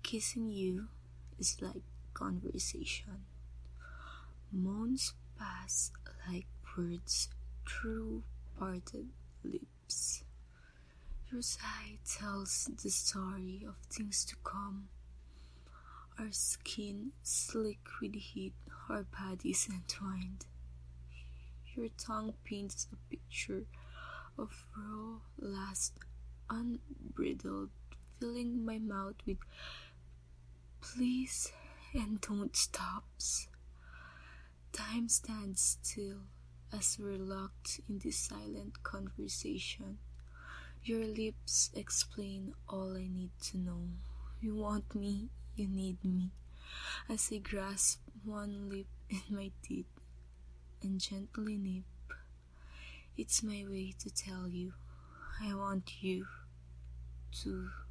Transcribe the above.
Kissing you is like conversation. Moans pass like words through parted lips. Your sigh tells the story of things to come. Our skin slick with heat, our bodies entwined. Your tongue paints a picture of raw lust unbridled, filling my mouth with please and don't stops. Time stands still as we're locked in this silent conversation. Your lips explain all I need to know. You want me, you need me. As I grasp one lip in my teeth and gently nip, it's my way to tell you I want you to.